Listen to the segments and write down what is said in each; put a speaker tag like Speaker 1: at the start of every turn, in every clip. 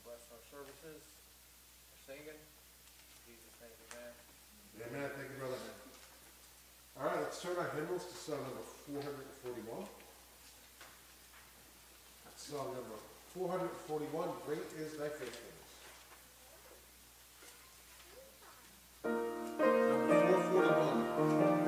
Speaker 1: bless our services, our singing. In Jesus' name, amen.
Speaker 2: Amen. Thank you, brother. All right, let's turn our hymnals to song number 441. Song number 441, Great is Thy Faithfulness. Number 441.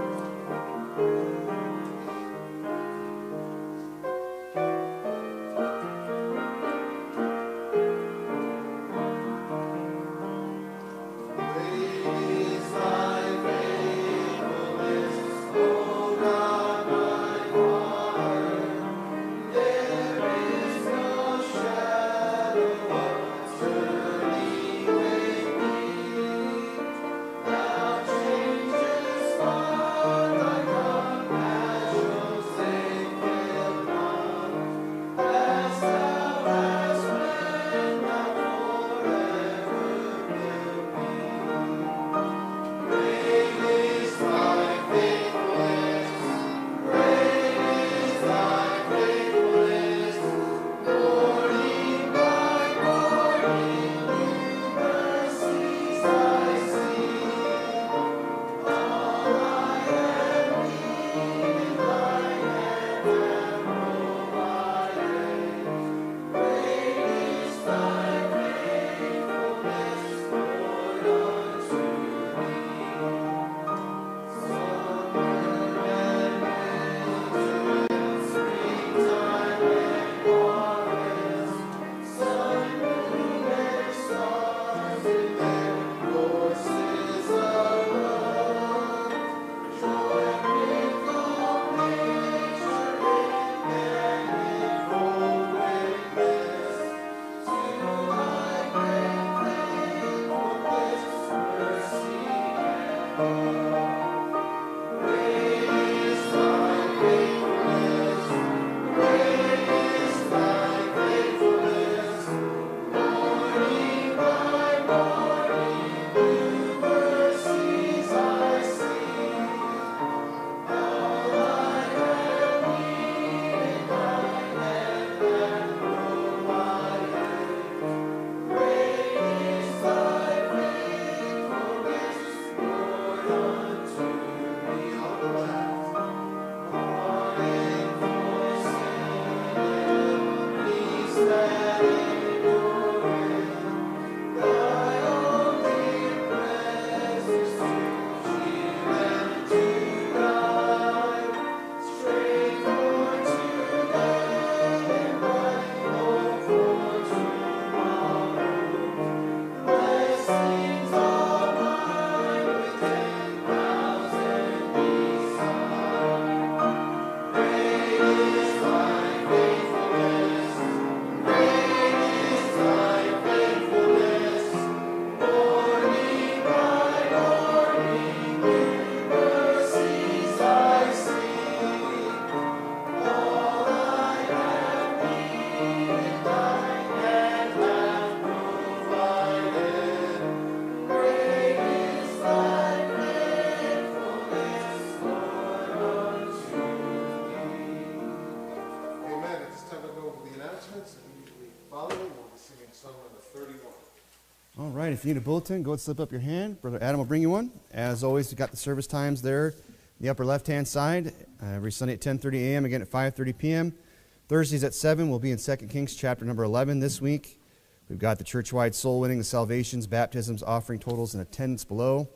Speaker 3: All right, if you need a bulletin, go and slip up your hand. Brother Adam will bring you one. As always, we've got the service times there, the upper left-hand side, every Sunday at 10:30 a.m., again at 5:30 p.m. Thursdays at 7, we'll be in 2 Kings chapter number 11 this week. We've got the church-wide soul winning, the salvations, baptisms, offering totals, and attendance below.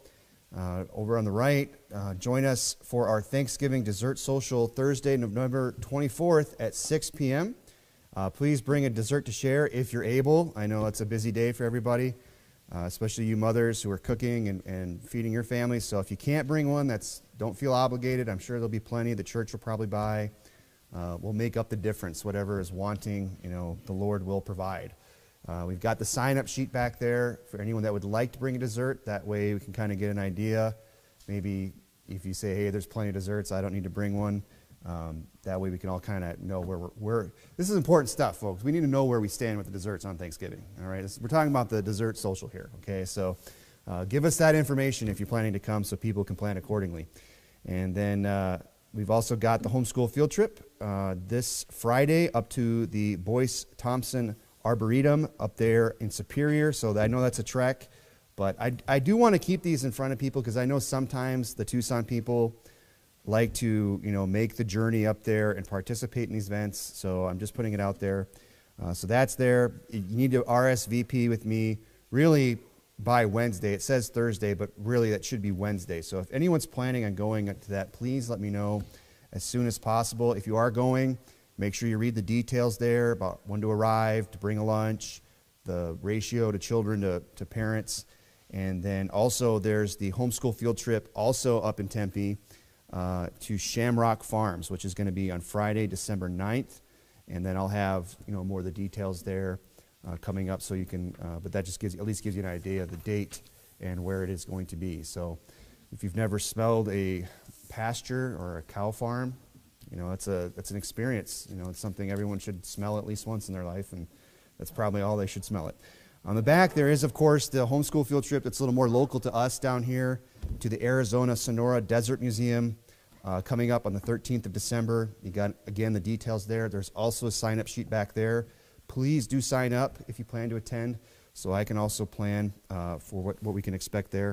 Speaker 3: Over on the right, join us for our Thanksgiving dessert social Thursday, November 24th at 6 p.m. Please bring a dessert to share if you're able. I know it's a busy day for everybody, especially you mothers who are cooking and feeding your families. So if you can't bring one, don't feel obligated. I'm sure there'll be plenty. The church will probably buy. We'll make up the difference. Whatever is wanting, the Lord will provide. We've got the sign-up sheet back there for anyone that would like to bring a dessert. That way we can kind of get an idea. Maybe if you say, hey, there's plenty of desserts, I don't need to bring one. That way we can all kind of know where we're. This is important stuff, folks. We need to know where we stand with the desserts on Thanksgiving. All right, we're talking about the dessert social here. Okay, so give us that information if you're planning to come, so people can plan accordingly. And then we've also got the homeschool field trip this Friday up to the Boyce Thompson Arboretum up there in Superior, so I know that's a trek. But I do want to keep these in front of people because I know sometimes the Tucson people like to, make the journey up there and participate in these events. So I'm just putting it out there. So that's there. You need to RSVP with me really by Wednesday. It says Thursday, but really that should be Wednesday. So if anyone's planning on going to that, please let me know as soon as possible. If you are going, make sure you read the details there about when to arrive, to bring a lunch, the ratio to children to parents. And then also there's the homeschool field trip also up in Tempe to Shamrock Farms, which is going to be on Friday, December 9th. And then I'll have more of the details there coming up, so you can. But that just at least gives you an idea of the date and where it is going to be. So if you've never smelled a pasture or a cow farm, that's an experience. It's something everyone should smell at least once in their life, and that's probably all they should smell it. On the back, there is, of course, the homeschool field trip that's a little more local to us down here to the Arizona Sonora Desert Museum coming up on the 13th of December. You got, again, the details there. There's also a sign-up sheet back there. Please do sign up if you plan to attend, so I can also plan for what we can expect there.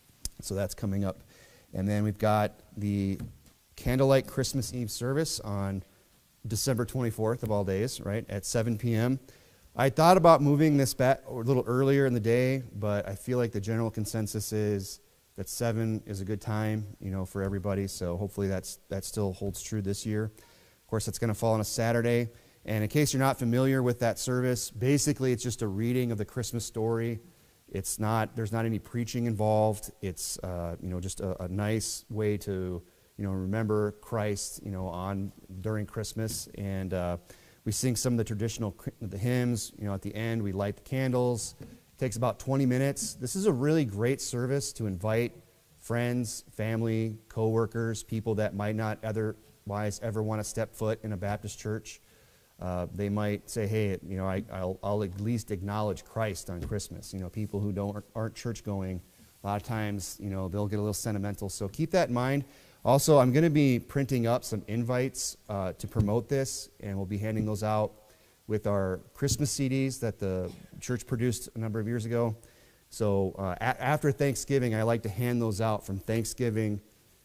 Speaker 3: So that's coming up. And then we've got the Candlelight Christmas Eve service on December 24th of all days, right, at 7 p.m. I thought about moving this back a little earlier in the day, but I feel like the general consensus is that 7 is a good time, for everybody. So hopefully that still holds true this year. Of course, it's going to fall on a Saturday. And in case you're not familiar with that service, basically it's just a reading of the Christmas story. There's not any preaching involved. It's just a nice way to remember Christ during Christmas. And we sing some of the traditional hymns. At the end, we light the candles. It takes about 20 minutes. This is a really great service to invite friends, family, co-workers, people that might not otherwise ever want to step foot in a Baptist church. They might say, hey, I'll at least acknowledge Christ on Christmas. People who aren't church-going, a lot of times, they'll get a little sentimental. So keep that in mind. Also, I'm going to be printing up some invites to promote this, and we'll be handing those out with our Christmas CDs that the church produced a number of years ago. So after Thanksgiving, I like to hand those out from Thanksgiving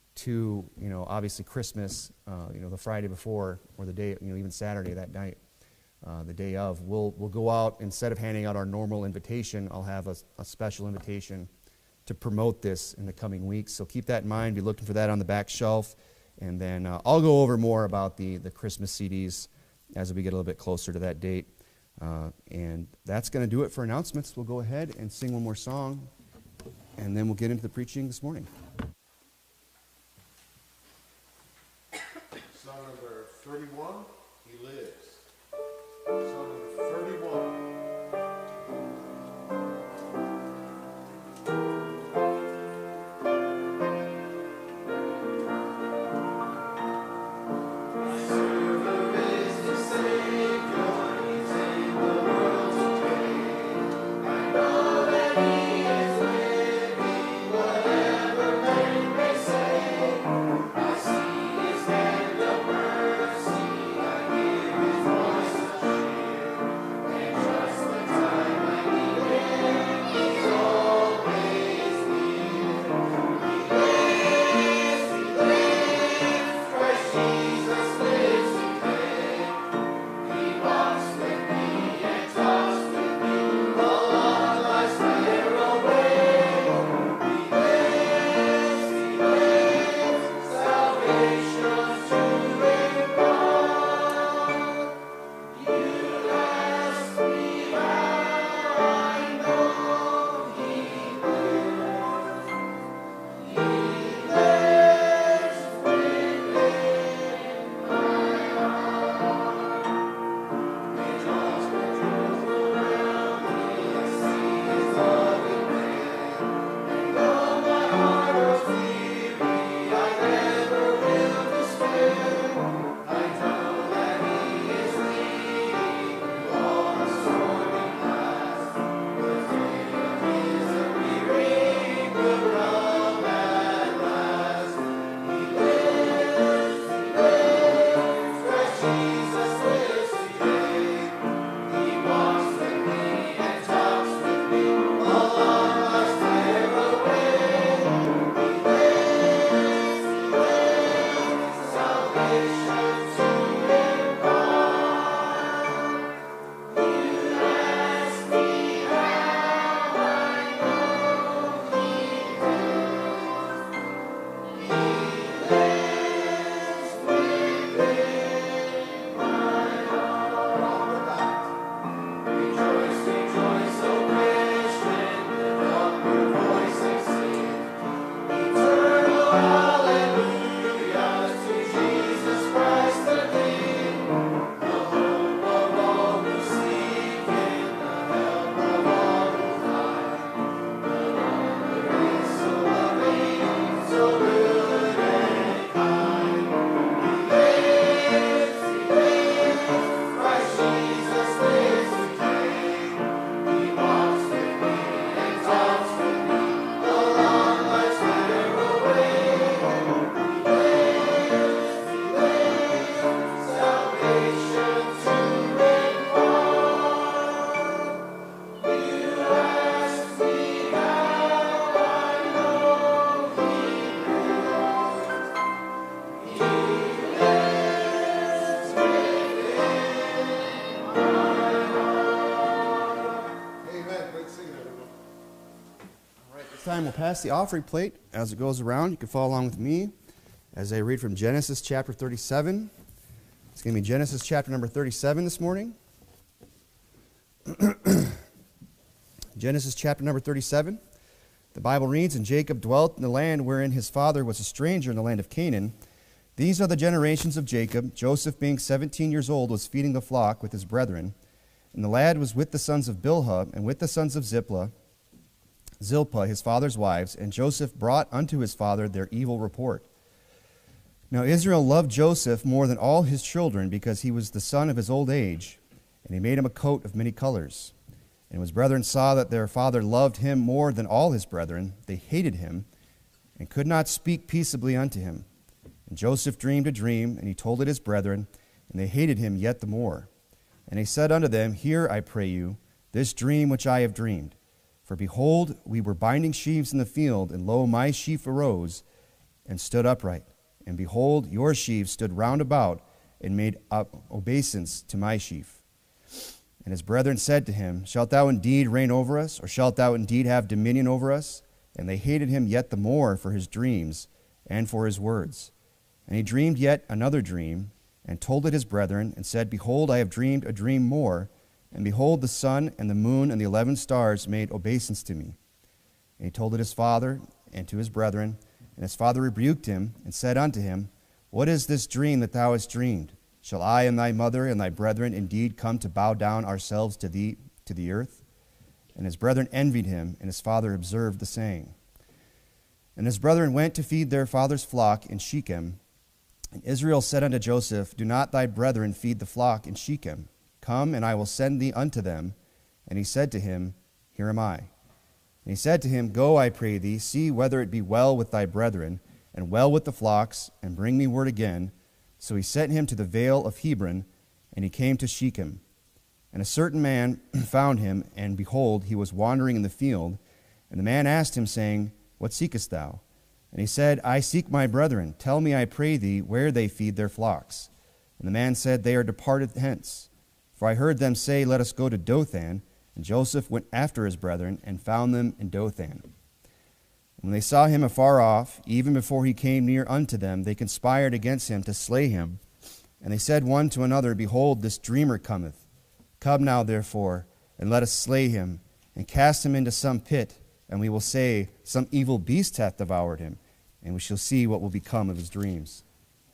Speaker 3: to, obviously Christmas, the Friday before, or the day, even Saturday that night, the day of. We'll go out, instead of handing out our normal invitation, I'll have a special invitation to promote this in the coming weeks. So keep that in mind. Be looking for that on the back shelf. And then I'll go over more about the Christmas CDs as we get a little bit closer to that date. And that's going to do it for announcements. We'll go ahead and sing one more song, and then we'll get into the preaching this morning.
Speaker 2: Song number 31, He Lives. Song number 31.
Speaker 4: I know that He is living, whatever may
Speaker 3: this time, we'll pass the offering plate as it goes around. You can follow along with me as I read from Genesis chapter 37. It's going to be Genesis chapter number 37 this morning. Genesis chapter number 37. The Bible reads, "And Jacob dwelt in the land wherein his father was a stranger in the land of Canaan. These are the generations of Jacob. Joseph, being 17 years old, was feeding the flock with his brethren. And the lad was with the sons of Bilhah and with the sons of Zilpah, his father's wives. And Joseph brought unto his father their evil report. Now Israel loved Joseph more than all his children, because he was the son of his old age. And he made him a coat of many colors. And when his brethren saw that their father loved him more than all his brethren, they hated him, and could not speak peaceably unto him. And Joseph dreamed a dream, and he told it his brethren, and they hated him yet the more. And he said unto them, Hear, I pray you, this dream which I have dreamed. For behold, we were binding sheaves in the field, and lo, my sheaf arose and stood upright. And behold, your sheaves stood round about, and made obeisance to my sheaf. And his brethren said to him, Shalt thou indeed reign over us, or shalt thou indeed have dominion over us? And they hated him yet the more for his dreams and for his words. And he dreamed yet another dream, and told it his brethren, and said, Behold, I have dreamed a dream more, and behold, the sun and the moon and the 11 stars made obeisance to me. And he told it his father and to his brethren, and his father rebuked him, and said unto him, What is this dream that thou hast dreamed? Shall I and thy mother and thy brethren indeed come to bow down ourselves to thee, to the earth? And his brethren envied him, and his father observed the saying. And his brethren went to feed their father's flock in Shechem. And Israel said unto Joseph, Do not thy brethren feed the flock in Shechem? Come, and I will send thee unto them. And he said to him, Here am I. And he said to him, Go, I pray thee, see whether it be well with thy brethren, and well with the flocks, and bring me word again. So he sent him to the vale of Hebron, and he came to Shechem. And a certain man found him, and behold, he was wandering in the field. And the man asked him, saying, What seekest thou? And he said, I seek my brethren. Tell me, I pray thee, where they feed their flocks. And the man said, They are departed hence. For I heard them say, Let us go to Dothan. And Joseph went after his brethren, and found them in Dothan. And when they saw him afar off, even before he came near unto them, they conspired against him to slay him. And they said one to another, Behold, this dreamer cometh. Come now, therefore, and let us slay him, and cast him into some pit, and we will say, Some evil beast hath devoured him, and we shall see what will become of his dreams.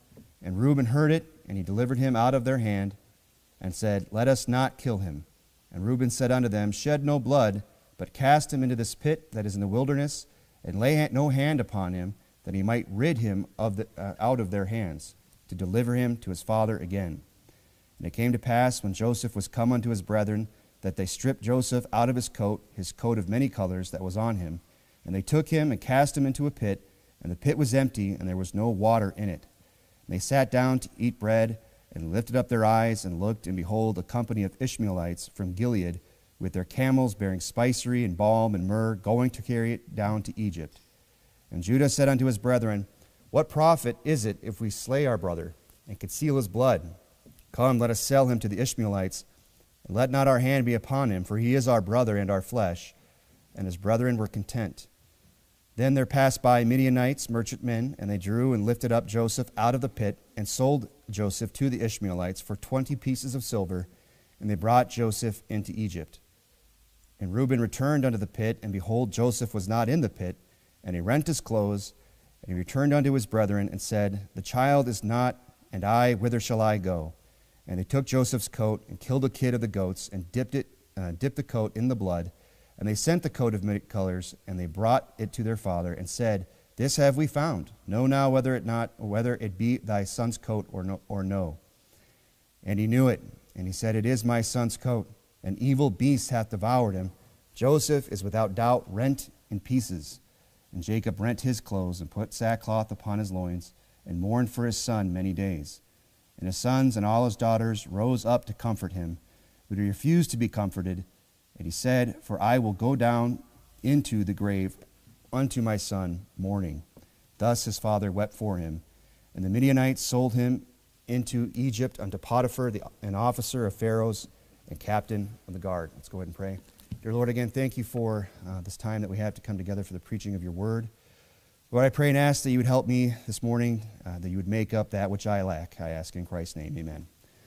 Speaker 3: And Reuben heard it, and he delivered him out of their hand, and said, Let us not kill him. And Reuben said unto them, Shed no blood, but cast him into this pit that is in the wilderness, and lay no hand upon him, that he might rid him out of their hands, to deliver him to his father again. And it came to pass, when Joseph was come unto his brethren, that they stripped Joseph out of his coat of many colors that was on him. And they took him and cast him into a pit, and the pit was empty, and there was no water in it. And they sat down to eat bread, and lifted up their eyes, and looked, and behold, a company of Ishmaelites from Gilead, with their camels bearing spicery and balm and myrrh, going to carry it down to Egypt. And Judah said unto his brethren, What profit is it if we slay our brother, and conceal his blood? Come, let us sell him to the Ishmaelites, and let not our hand be upon him, for he is our brother and our flesh. And his brethren were content. Then there passed by Midianites, merchantmen, and they drew and lifted up Joseph out of the pit, and sold Joseph to the Ishmaelites for 20 pieces of silver, and they brought Joseph into Egypt. And Reuben returned unto the pit, and behold, Joseph was not in the pit, and he rent his clothes, and he returned unto his brethren, and said, The child is not, and I, whither shall I go? And they took Joseph's coat, and killed a kid of the goats, and dipped the coat in the blood. And they sent the coat of many colors, and they brought it to their father, and said, This have we found. Know now whether it be thy son's coat or no. And he knew it, and he said, It is my son's coat. An evil beast hath devoured him. Joseph is without doubt rent in pieces. And Jacob rent his clothes, and put sackcloth upon his loins, and mourned for his son many days. And his sons and all his daughters rose up to comfort him, but he refused to be comforted. And he said, For I will go down into the grave unto my son mourning. Thus his father wept for him. And the Midianites sold him into Egypt unto Potiphar, an officer of Pharaoh's and captain of the guard. Let's go ahead and pray. Dear Lord, again, thank you for this time that we have to come together for the preaching of your word. Lord, I pray and ask that you would help me this morning, that you would make up that which I lack. I ask in Christ's name, amen.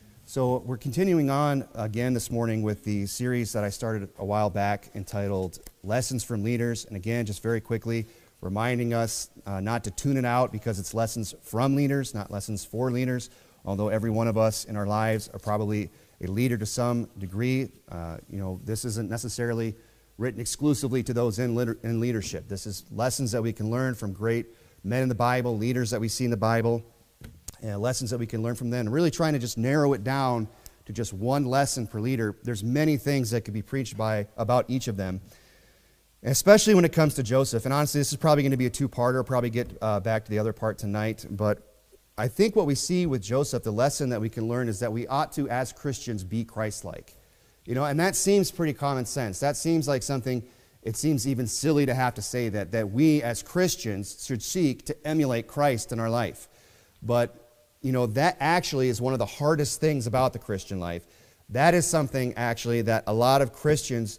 Speaker 3: So we're continuing on again this morning with the series that I started a while back entitled Lessons from Leaders. And again, just very quickly, reminding us not to tune it out because it's lessons from leaders, not lessons for leaders, although every one of us in our lives are probably a leader to some degree. This isn't necessarily written exclusively to those in leadership. This is lessons that we can learn from great men in the Bible, leaders that we see in the Bible, and lessons that we can learn from them. And really trying to just narrow it down to just one lesson per leader. There's many things that could be preached about each of them, especially when it comes to Joseph. And honestly, this is probably going to be a two-parter. I'll probably get back to the other part tonight. But I think what we see with Joseph, the lesson that we can learn is that we ought to, as Christians, be Christ-like. And that seems pretty common sense. That seems like something, it seems even silly to have to say that we as Christians should seek to emulate Christ in our life. But, that actually is one of the hardest things about the Christian life. That is something, actually, that a lot of Christians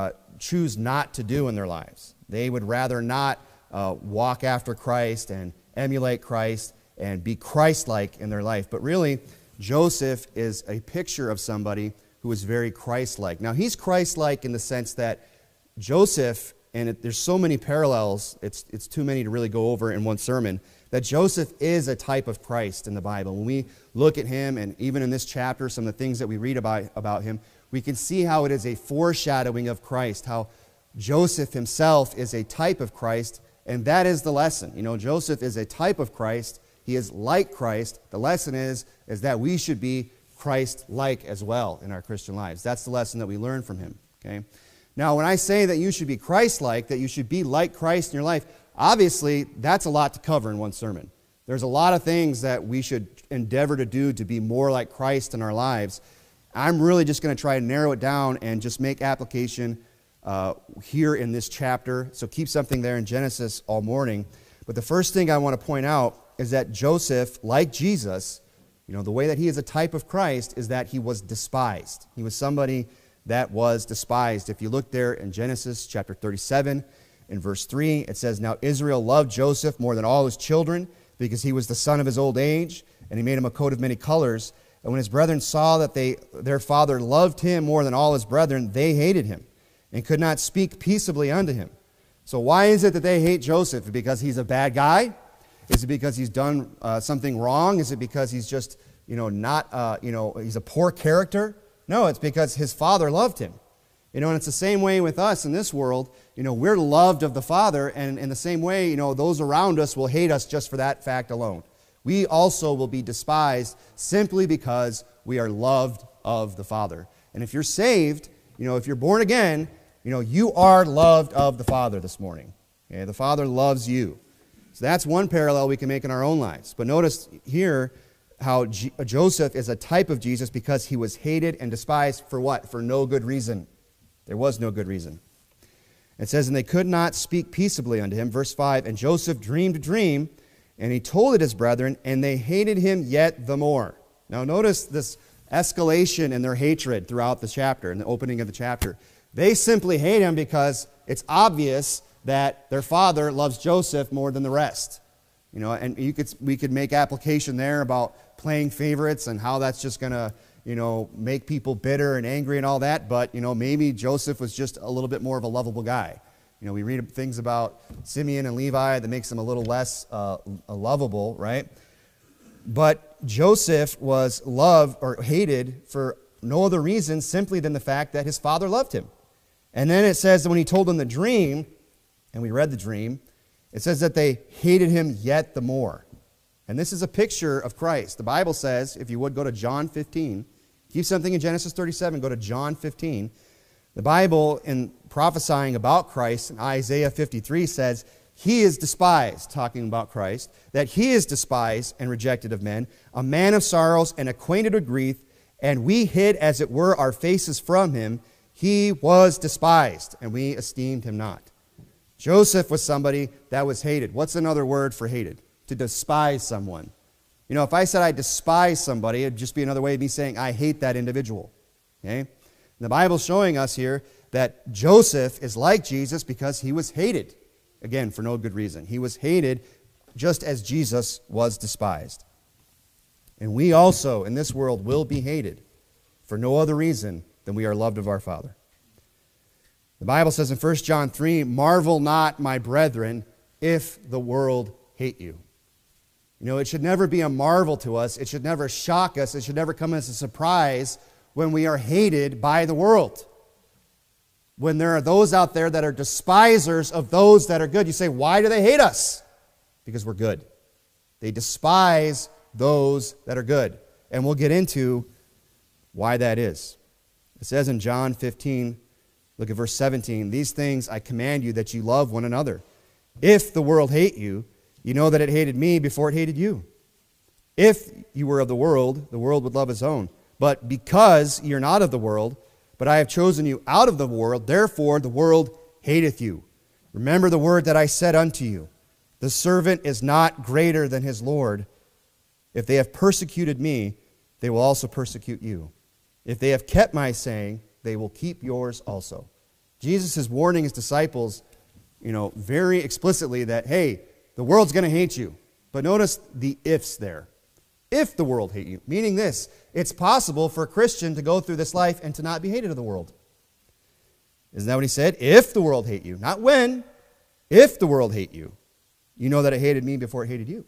Speaker 3: choose not to do in their lives. They would rather not walk after Christ and emulate Christ and be Christ-like in their life. But really, Joseph is a picture of somebody who is very Christ-like. Now, he's Christ-like in the sense that Joseph, and there's so many parallels, it's too many to really go over in one sermon, that Joseph is a type of Christ in the Bible. When we look at him, and even in this chapter, some of the things that we read about him, we can see how it is a foreshadowing of Christ, how Joseph himself is a type of Christ, and that is the lesson. Joseph is a type of Christ. He is like Christ. The lesson is that we should be Christ-like as well in our Christian lives. That's the lesson that we learn from him. Okay. Now, when I say that you should be Christ-like, that you should be like Christ in your life, obviously, that's a lot to cover in one sermon. There's a lot of things that we should endeavor to do to be more like Christ in our lives. I'm really just going to try to narrow it down and just make application here in this chapter. So keep something there in Genesis all morning. But the first thing I want to point out is that Joseph, like Jesus, the way that he is a type of Christ is that he was despised. He was somebody that was despised. If you look there in Genesis chapter 37, in verse 3, it says, "Now Israel loved Joseph more than all his children, because he was the son of his old age, and he made him a coat of many colors. And when his brethren saw that their father loved him more than all his brethren, they hated him, and could not speak peaceably unto him." So why is it that they hate Joseph? Because he's a bad guy? Is it because he's done something wrong? Is it because he's just, he's a poor character? No, it's because his father loved him. And it's the same way with us in this world. We're loved of the Father, and in the same way, those around us will hate us just for that fact alone. We also will be despised simply because we are loved of the Father. And if you're saved, if you're born again, you are loved of the Father this morning. Okay? The Father loves you. So that's one parallel we can make in our own lives. But notice here how Joseph is a type of Jesus because he was hated and despised for what? For no good reason. There was no good reason. It says, "And they could not speak peaceably unto him." Verse 5, "And Joseph dreamed a dream, and he told it his brethren, and they hated him yet the more." Now notice this escalation in their hatred throughout the chapter, in the opening of the chapter. They simply hate him because it's obvious that their father loves Joseph more than the rest. And we could make application there about playing favorites and how that's just going to, make people bitter and angry and all that. But, maybe Joseph was just a little bit more of a lovable guy. We read things about Simeon and Levi that makes them a little less lovable, right? But Joseph was loved or hated for no other reason simply than the fact that his father loved him. And then it says that when he told them the dream, and we read the dream, it says that they hated him yet the more. And this is a picture of Christ. The Bible says, if you would go to John 15, keep something in Genesis 37, go to John 15. The Bible, in prophesying about Christ, in Isaiah 53 says, "He is despised," talking about Christ, "that he is despised and rejected of men, a man of sorrows and acquainted with grief, and we hid as it were our faces from him. He was despised, and we esteemed him not." Joseph was somebody that was hated. What's another word for hated? To despise someone. If I said I despise somebody, it'd just be another way of me saying I hate that individual. Okay? And the Bible's showing us here that Joseph is like Jesus because he was hated. Again, for no good reason. He was hated just as Jesus was despised. And we also, in this world, will be hated for no other reason than we are loved of our Father. The Bible says in 1 John 3, "Marvel not, my brethren, if the world hate you." You know, it should never be a marvel to us. It should never shock us. It should never come as a surprise when we are hated by the world. When there are those out there that are despisers of those that are good. You say, why do they hate us? Because we're good. They despise those that are good. And we'll get into why that is. It says in John 15, look at verse 17, "These things I command you, that you love one another. If the world hate you, you know that it hated me before it hated you. If you were of the world would love its own. But because you're not of the world, but I have chosen you out of the world, therefore the world hateth you. Remember the word that I said unto you. The servant is not greater than his Lord. If they have persecuted me, they will also persecute you. If they have kept my saying, they will keep yours also." Jesus is warning his disciples, very explicitly that, hey, the world's going to hate you. But notice the ifs there. If the world hate you, meaning this, it's possible for a Christian to go through this life and to not be hated of the world. Isn't that what he said? If the world hate you, not when. If the world hate you, you know that it hated me before it hated you.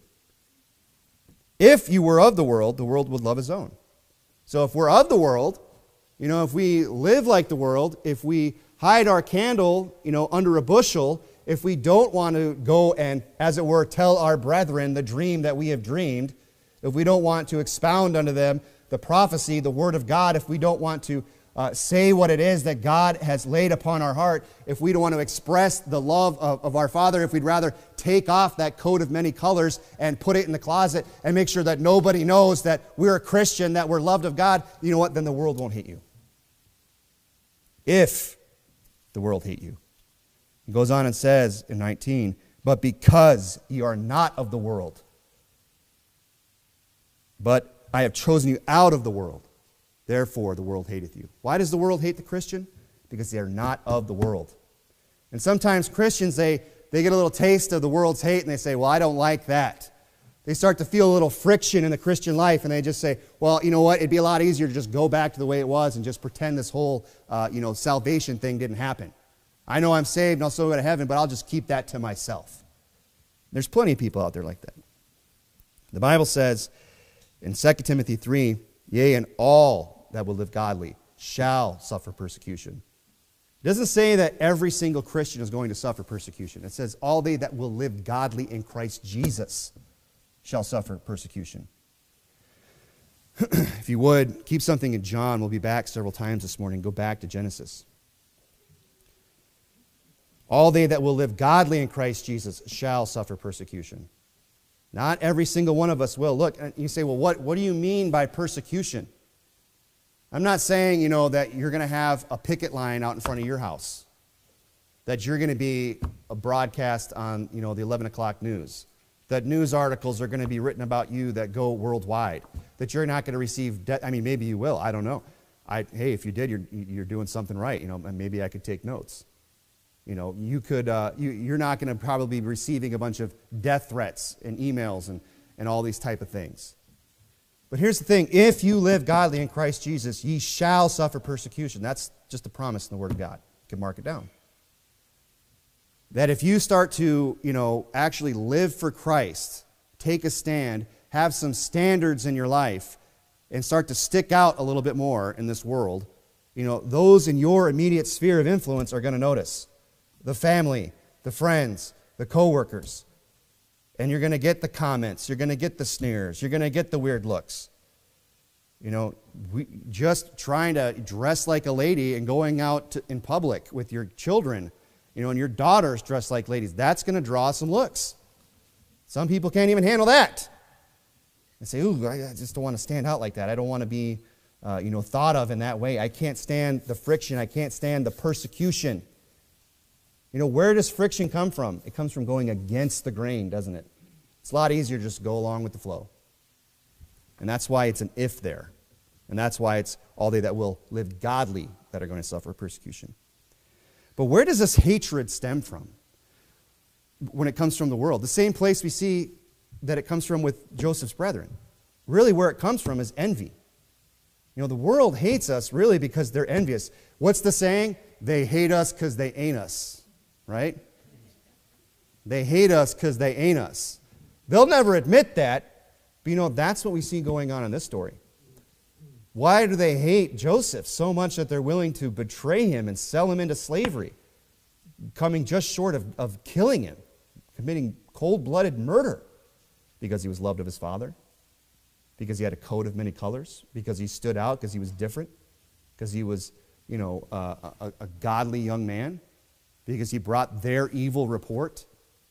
Speaker 3: If you were of the world would love his own. So if we're of the world, if we live like the world, if we hide our candle, under a bushel, if we don't want to go and, as it were, tell our brethren the dream that we have dreamed, if we don't want to expound unto them the prophecy, the word of God, if we don't want to say what it is that God has laid upon our heart, if we don't want to express the love of our Father, if we'd rather take off that coat of many colors and put it in the closet and make sure that nobody knows that we're a Christian, that we're loved of God, you know what? Then the world won't hate you. If the world hate you. He goes on and says in 19, "But because you are not of the world, but I have chosen you out of the world, therefore the world hateth you." Why does the world hate the Christian? Because they are not of the world. And sometimes Christians, they get a little taste of the world's hate and they say, well, I don't like that. They start to feel a little friction in the Christian life and they just say, well, you know what, it'd be a lot easier to just go back to the way it was and just pretend this whole salvation thing didn't happen. I know I'm saved and I'll still go to heaven, but I'll just keep that to myself. There's plenty of people out there like that. The Bible says in 2 Timothy 3, "Yea, and all that will live godly shall suffer persecution." It doesn't say that every single Christian is going to suffer persecution. It says all they that will live godly in Christ Jesus shall suffer persecution. If you would, keep something in John. We'll be back several times this morning. Go back to Genesis. All they that will live godly in Christ Jesus shall suffer persecution. Not every single one of us will. Look, you say, well, what do you mean by persecution? I'm not saying, that you're going to have a picket line out in front of your house, that you're going to be a broadcast on, the 11 o'clock news, that news articles are going to be written about you that go worldwide, that you're not going to receive death. I mean, maybe you will. I don't know. Hey, if you did, you're doing something right. And maybe I could take notes. You could. You're not going to probably be receiving a bunch of death threats and emails and all these type of things. But here's the thing. If you live godly in Christ Jesus, ye shall suffer persecution. That's just a promise in the Word of God. You can mark it down. That if you start to, actually live for Christ, take a stand, have some standards in your life, and start to stick out a little bit more in this world, those in your immediate sphere of influence are going to notice. The family, the friends, the coworkers. And you're going to get the comments. You're going to get the sneers. You're going to get the weird looks. Just trying to dress like a lady and going out in public with your children, and your daughters dressed like ladies, that's going to draw some looks. Some people can't even handle that. They say, ooh, I just don't want to stand out like that. I don't want to be, thought of in that way. I can't stand the friction. I can't stand the persecution. Where does friction come from? It comes from going against the grain, doesn't it? It's a lot easier to just go along with the flow. And that's why it's an if there. And that's why it's all they that will live godly that are going to suffer persecution. But where does this hatred stem from when it comes from the world? The same place we see that it comes from with Joseph's brethren. Really where it comes from is envy. You know, the world hates us really because they're envious. What's the saying? They hate us because they ain't us, right? They hate us because they ain't us. They'll never admit that, but you know, that's what we see going on in this story. Why do they hate Joseph so much that they're willing to betray him and sell him into slavery, coming just short of killing him, committing cold-blooded murder because he was loved of his father, because he had a coat of many colors, because he stood out, because he was different, because he was, you know, a godly young man, because he brought their evil report?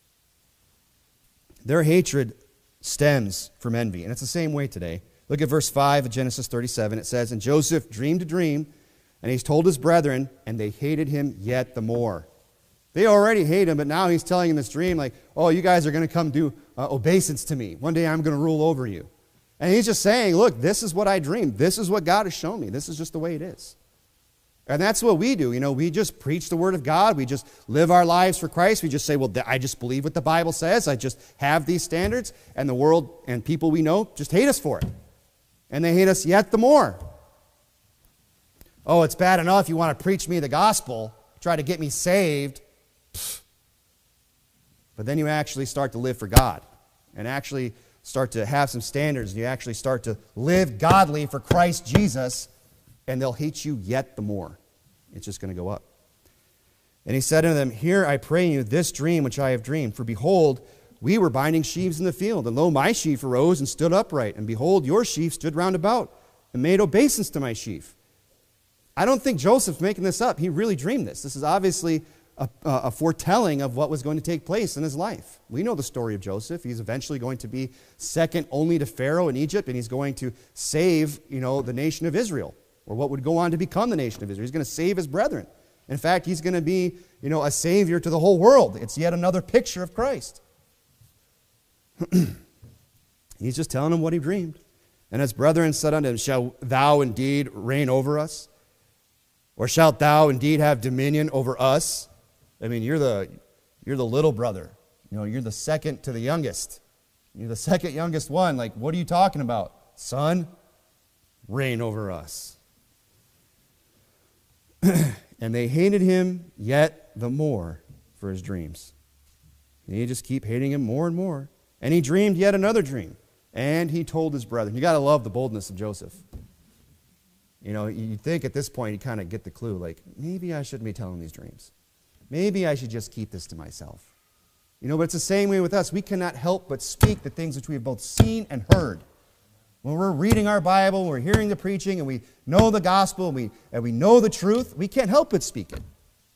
Speaker 3: Their hatred stems from envy, and it's the same way today. Look at verse 5 of Genesis 37. It says, "And Joseph dreamed a dream, and he's told his brethren, and they hated him yet the more." They already hate him, but now he's telling him this dream like, oh, you guys are going to come do obeisance to me. One day I'm going to rule over you. And he's just saying, look, this is what I dreamed. This is what God has shown me. This is just the way it is. And that's what we do. You know, we just preach the Word of God. We just live our lives for Christ. We just say, well, I just believe what the Bible says. I just have these standards. And the world and people we know just hate us for it. And they hate us yet the more. Oh, it's bad enough you want to preach me the gospel, try to get me saved. But then you actually start to live for God and actually start to have some standards. And you actually start to live godly for Christ Jesus, and they'll hate you yet the more. It's just going to go up. And he said unto them, "Hear, I pray you, this dream which I have dreamed. For behold, we were binding sheaves in the field, and lo, my sheaf arose and stood upright. And behold, your sheaf stood round about, and made obeisance to my sheaf." I don't think Joseph's making this up. He really dreamed this. This is obviously a foretelling of what was going to take place in his life. We know the story of Joseph. He's eventually going to be second only to Pharaoh in Egypt, and he's going to save, you know, the nation of Israel, or what would go on to become the nation of Israel. He's going to save his brethren. In fact, he's going to be, you know, a savior to the whole world. It's yet another picture of Christ. He's just telling him what he dreamed. And his brethren said unto him, "Shall thou indeed reign over us? Or shalt thou indeed have dominion over us?" I mean, you're the little brother. You know, you're the second to the youngest. You're the second youngest one. Like, what are you talking about? Son, reign over us. And they hated him yet the more for his dreams. And he just keep hating him more and more. And he dreamed yet another dream. And he told his brethren. You got to love the boldness of Joseph. You know, you think at this point you kind of get the clue, like, maybe I shouldn't be telling these dreams. Maybe I should just keep this to myself. You know, but it's the same way with us. We cannot help but speak the things which we have both seen and heard. When we're reading our Bible, we're hearing the preaching, and we know the gospel, and we know the truth, we can't help but speak it.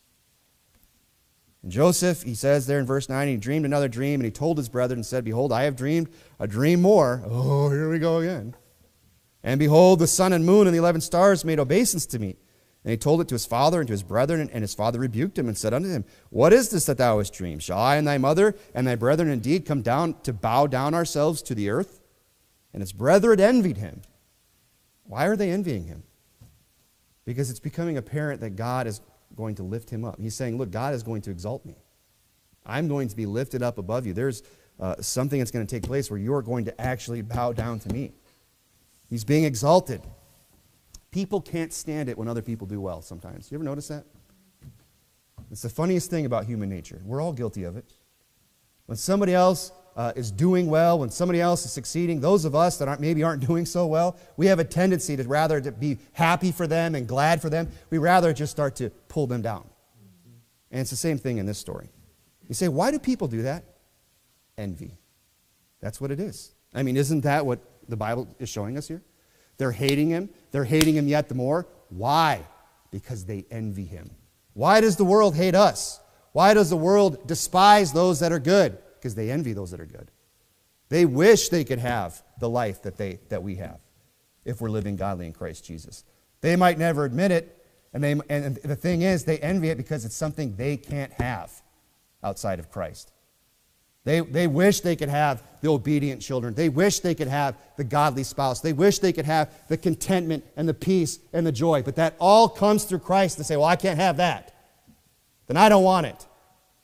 Speaker 3: And Joseph, he says there in verse 9, he dreamed another dream, and he told his brethren and said, "Behold, I have dreamed a dream more." Oh, here we go again. "And behold, the sun and moon and the 11 stars made obeisance to me." And he told it to his father and to his brethren, and his father rebuked him and said unto him, "What is this that thou hast dreamed? Shall I and thy mother and thy brethren indeed come down to bow down ourselves to the earth?" And his brethren envied him. Why are they envying him? Because it's becoming apparent that God is going to lift him up. He's saying, look, God is going to exalt me. I'm going to be lifted up above you. There's something that's going to take place where you're going to actually bow down to me. He's being exalted. People can't stand it when other people do well sometimes. You ever notice that? It's the funniest thing about human nature. We're all guilty of it. When somebody else is doing well, when somebody else is succeeding, those of us that maybe aren't doing so well, we have a tendency to rather to be happy for them and glad for them. We rather just start to pull them down. And it's the same thing in this story. You say, why do people do that? Envy. That's what it is. I mean, isn't that what the Bible is showing us here? They're hating him. They're hating him yet the more. Why? Because they envy him. Why does the world hate us? Why does the world despise those that are good? Because they envy those that are good. They wish they could have the life that we have if we're living godly in Christ Jesus. They might never admit it, and the thing is, they envy it because it's something they can't have outside of Christ. They wish they could have the obedient children. They wish they could have the godly spouse. They wish they could have the contentment and the peace and the joy. But that all comes through Christ. They say, well, I can't have that. then I don't want it.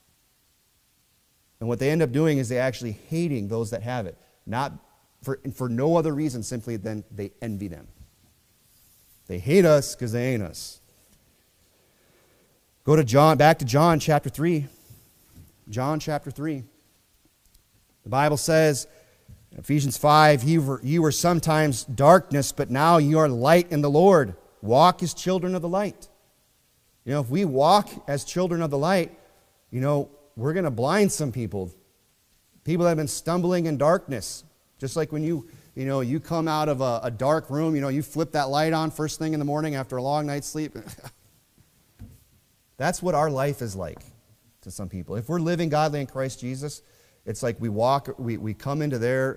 Speaker 3: And what they end up doing is they actually hating those that have it, not for no other reason simply than they envy them. They hate us because they ain't us. Go to John, back to John chapter 3. John chapter 3. The Bible says, Ephesians 5, you were sometimes darkness, but now you are light in the Lord. Walk as children of the light. You know, if we walk as children of the light, you know, we're going to blind some people. People that have been stumbling in darkness. Just like when you come out of a dark room, you know, you flip that light on first thing in the morning after a long night's sleep. That's what our life is like to some people. If we're living godly in Christ Jesus, it's like we come into their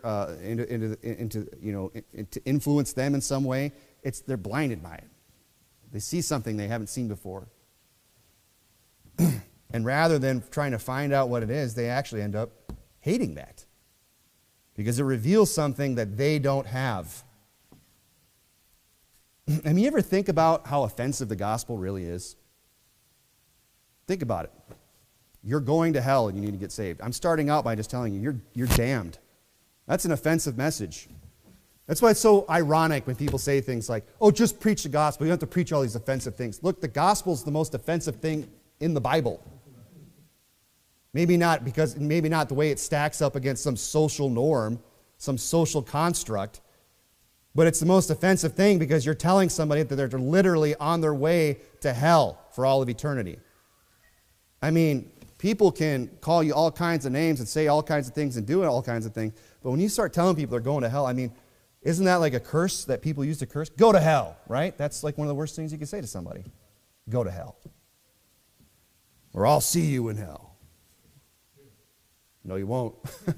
Speaker 3: to influence them in some way. They're blinded by it. They see something they haven't seen before. And rather than trying to find out what it is, they actually end up hating that. Because it reveals something that they don't have. I mean, you ever think about how offensive the gospel really is? Think about it. You're going to hell and you need to get saved. I'm starting out by just telling you, you're damned. That's an offensive message. That's why it's so ironic when people say things like, oh, just preach the gospel. You don't have to preach all these offensive things. Look, the gospel is the most offensive thing in the Bible. Maybe not the way it stacks up against some social norm, some social construct, but it's the most offensive thing because you're telling somebody that they're literally on their way to hell for all of eternity. I mean, people can call you all kinds of names and say all kinds of things and do all kinds of things, but when you start telling people they're going to hell, I mean, isn't that like a curse that people use to curse? Go to hell, right? That's like one of the worst things you can say to somebody. Go to hell. Or I'll see you in hell. No, you won't.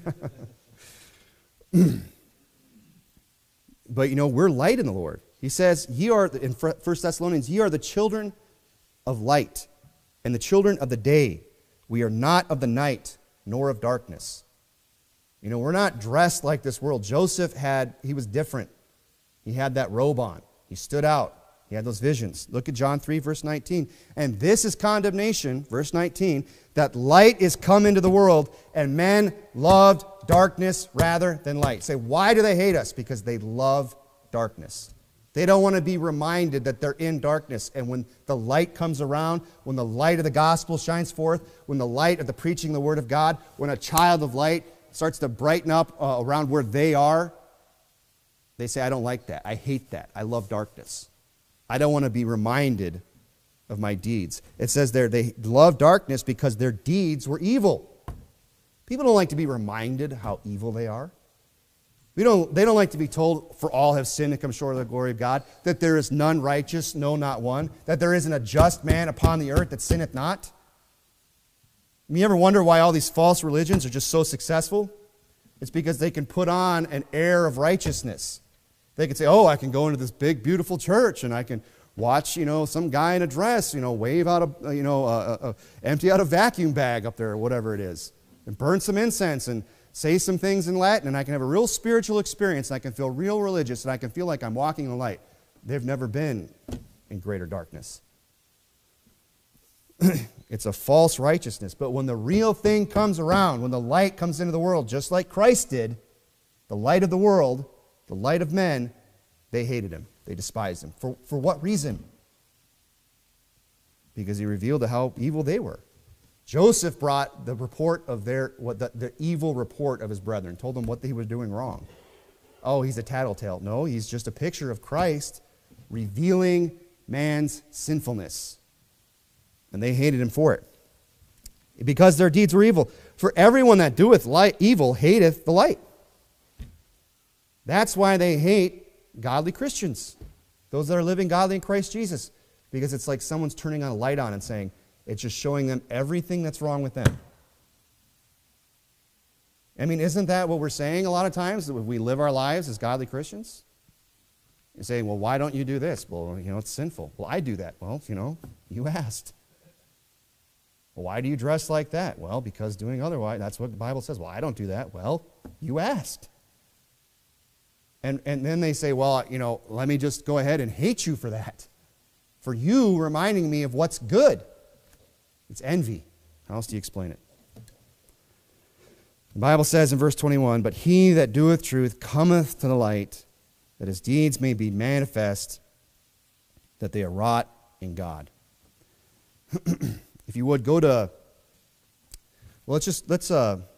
Speaker 3: But, you know, we're light in the Lord. He says, ye are, in 1 Thessalonians, ye are the children of light and the children of the day. We are not of the night, nor of darkness. You know, we're not dressed like this world. Joseph he was different. He had that robe on. He stood out. He had those visions. Look at John 3, verse 19. And this is condemnation, verse 19, that light is come into the world, and men loved darkness rather than light. Say, why do they hate us? Because they love darkness. They don't want to be reminded that they're in darkness. And when the light comes around, when the light of the gospel shines forth, when the light of the preaching of the word of God, when a child of light starts to brighten up around where they are, they say, I don't like that. I hate that. I love darkness. I don't want to be reminded of my deeds. It says there, they love darkness because their deeds were evil. People don't like to be reminded how evil they are. They don't like to be told, for all have sinned and come short of the glory of God, that there is none righteous, no, not one, that there isn't a just man upon the earth that sinneth not. You ever wonder why all these false religions are just so successful? It's because they can put on an air of righteousness. They can say, oh, I can go into this big, beautiful church, and I can watch, some guy in a dress, wave out empty out a vacuum bag up there or whatever it is, and burn some incense and say some things in Latin, and I can have a real spiritual experience, and I can feel real religious, and I can feel like I'm walking in the light. They've never been in greater darkness. It's a false righteousness. But when the real thing comes around, when the light comes into the world, just like Christ did, the light of the world, the light of men, they hated him. They despised him. For what reason? Because he revealed how evil they were. Joseph brought the report of the evil report of his brethren, told them what they were doing wrong. Oh, he's a tattletale. No, he's just a picture of Christ revealing man's sinfulness. And they hated him for it. Because their deeds were evil. For everyone that doeth evil hateth the light. That's why they hate godly Christians. Those that are living godly in Christ Jesus. Because it's like someone's turning on a light on and saying, it's just showing them everything that's wrong with them. I mean, isn't that what we're saying a lot of times? That we live our lives as godly Christians? You're saying, well, why don't you do this? Well, it's sinful. Well, I do that. Well, you asked. Well, why do you dress like that? Well, because doing otherwise, that's what the Bible says. Well, I don't do that. Well, you asked. And then they say, well, let me just go ahead and hate you for that. For you reminding me of what's good. It's envy. How else do you explain it? The Bible says in verse 21, "But he that doeth truth cometh to the light, that his deeds may be manifest, that they are wrought in God." If you would, go to, well, let's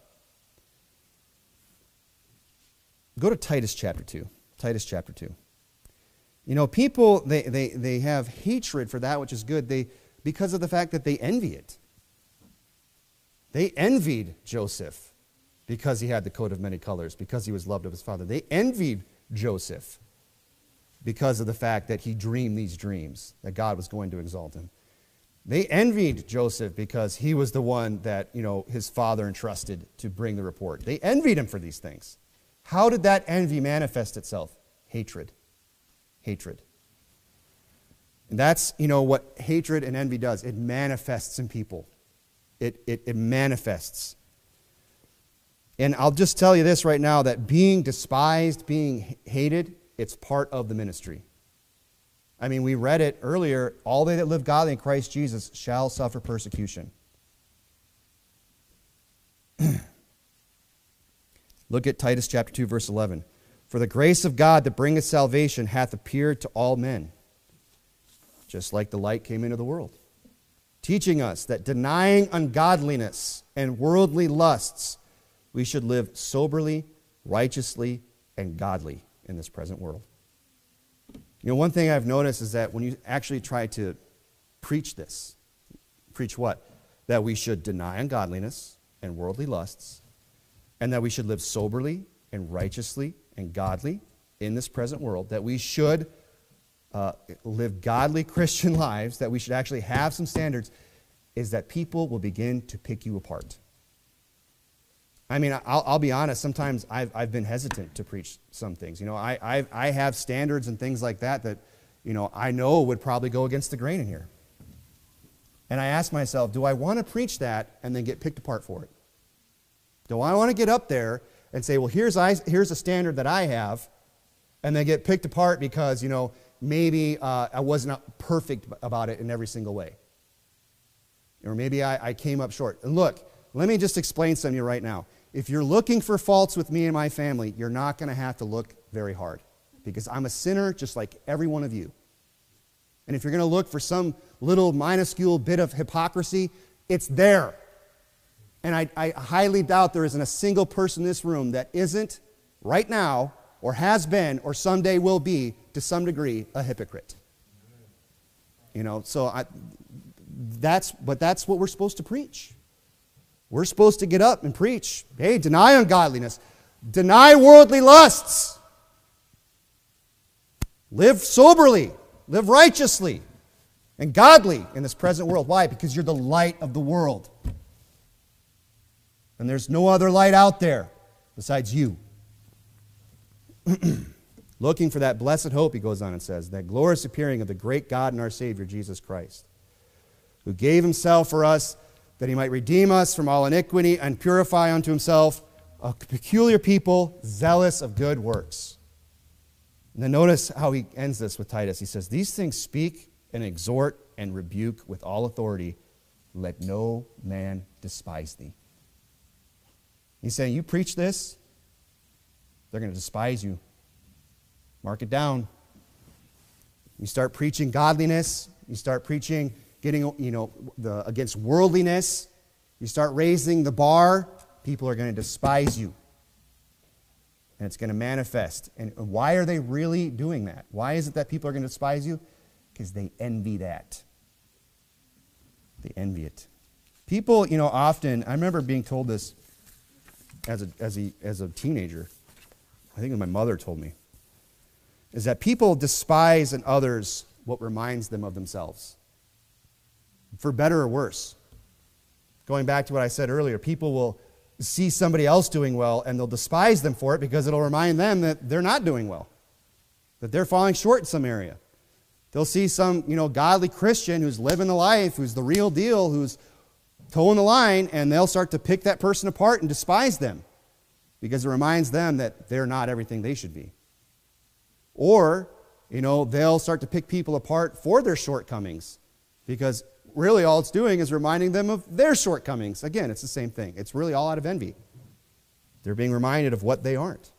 Speaker 3: go to Titus chapter 2. Titus chapter 2. You know, people, they have hatred for that which is good because of the fact that they envy it. They envied Joseph because he had the coat of many colors, because he was loved of his father. They envied Joseph because of the fact that he dreamed these dreams, that God was going to exalt him. They envied Joseph because he was the one that, his father entrusted to bring the report. They envied him for these things. How did that envy manifest itself? Hatred. Hatred. And that's, what hatred and envy does. It manifests in people. It manifests. And I'll just tell you this right now, that being despised, being hated, it's part of the ministry. I mean, we read it earlier, all they that live godly in Christ Jesus shall suffer persecution. Look at Titus chapter 2, verse 11. "For the grace of God that bringeth salvation hath appeared to all men, just like the light came into the world, teaching us that denying ungodliness and worldly lusts, we should live soberly, righteously, and godly in this present world." One thing I've noticed is that when you actually try to preach this, preach what? That we should deny ungodliness and worldly lusts, and that we should live soberly and righteously and godly in this present world, that we should live godly Christian lives, that we should actually have some standards, is that people will begin to pick you apart. I mean, I'll be honest, sometimes I've been hesitant to preach some things. I have standards and things like that I know would probably go against the grain in here. And I ask myself, do I want to preach that and then get picked apart for it? Do I want to get up there and say, well, here's a standard that I have, and then get picked apart because, maybe I wasn't perfect about it in every single way? Or maybe I came up short. And look, let me just explain something to you right now. If you're looking for faults with me and my family, you're not going to have to look very hard, because I'm a sinner just like every one of you. And if you're going to look for some little minuscule bit of hypocrisy, it's there. And I highly doubt there isn't a single person in this room that isn't right now, or has been, or someday will be, to some degree, a hypocrite. That's what we're supposed to preach. We're supposed to get up and preach. Hey, deny ungodliness. Deny worldly lusts. Live soberly. Live righteously and godly in this present world. Why? Because you're the light of the world. And there's no other light out there besides you. Looking for that blessed hope, he goes on and says, that glorious appearing of the great God and our Savior, Jesus Christ, who gave himself for us, that he might redeem us from all iniquity and purify unto himself a peculiar people, zealous of good works. And then notice how he ends this with Titus. He says, "These things speak and exhort and rebuke with all authority. Let no man despise thee." He's saying, you preach this, they're going to despise you. Mark it down. You start preaching godliness, you start preaching against worldliness, you start raising the bar, people are going to despise you. And it's going to manifest. And why are they really doing that? Why is it that people are going to despise you? Because they envy that. They envy it. People, often, I remember being told this as a teenager. I think my mother told me, is that people despise in others what reminds them of themselves, for better or worse. Going back to what I said earlier, people will see somebody else doing well and they'll despise them for it because it'll remind them that they're not doing well, that they're falling short in some area. They'll see some, godly Christian who's living the life, who's the real deal, who's towing the line, and they'll start to pick that person apart and despise them because it reminds them that they're not everything they should be. Or, they'll start to pick people apart for their shortcomings because, really all it's doing is reminding them of their shortcomings. Again, it's the same thing. It's really all out of envy. They're being reminded of what they aren't.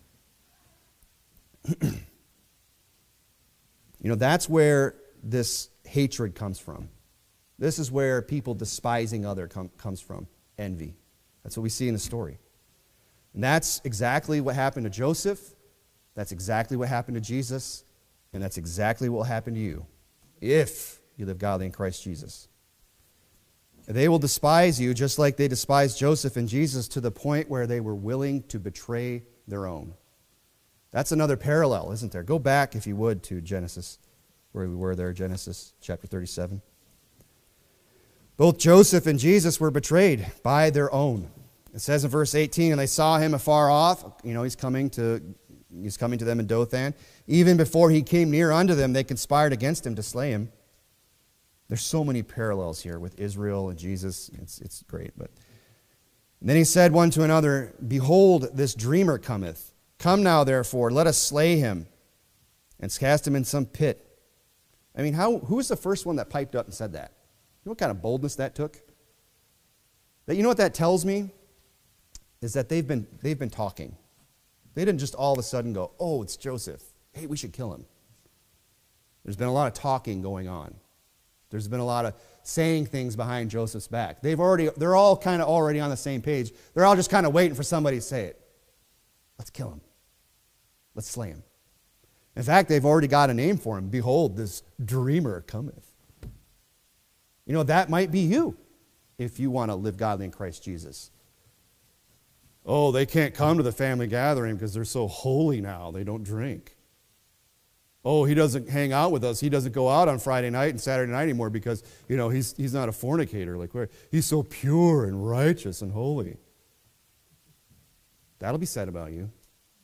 Speaker 3: That's where this hatred comes from. This is where people despising other comes from. Envy. That's what we see in the story. And that's exactly what happened to Joseph. That's exactly what happened to Jesus. And that's exactly what will happen to you if you live godly in Christ Jesus. They will despise you just like they despised Joseph and Jesus, to the point where they were willing to betray their own. That's another parallel, isn't there? Go back, if you would, to Genesis, where we were there, Genesis chapter 37. Both Joseph and Jesus were betrayed by their own. It says in verse 18, and they saw him afar off. He's coming to them in Dothan. Even before he came near unto them, they conspired against him to slay him. There's so many parallels here with Israel and Jesus. It's great. And then he said one to another, behold, this dreamer cometh. Come now, therefore, let us slay him and cast him in some pit. I mean, who was the first one that piped up and said that? You know what kind of boldness that took? You know what that tells me? Is that they've been talking. They didn't just all of a sudden go, oh, it's Joseph. Hey, we should kill him. There's been a lot of talking going on. There's been a lot of saying things behind Joseph's back. They're all kind of already on the same page. They're all just kind of waiting for somebody to say it. Let's kill him. Let's slay him. In fact, they've already got a name for him. Behold, this dreamer cometh. That might be you if you want to live godly in Christ Jesus. Oh, they can't come to the family gathering because they're so holy now. They don't drink. Oh, he doesn't hang out with us. He doesn't go out on Friday night and Saturday night anymore because, he's not a fornicator. He's so pure and righteous and holy. That'll be said about you.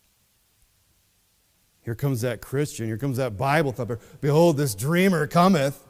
Speaker 3: Here comes that Christian. Here comes that Bible thumper. Behold, this dreamer cometh.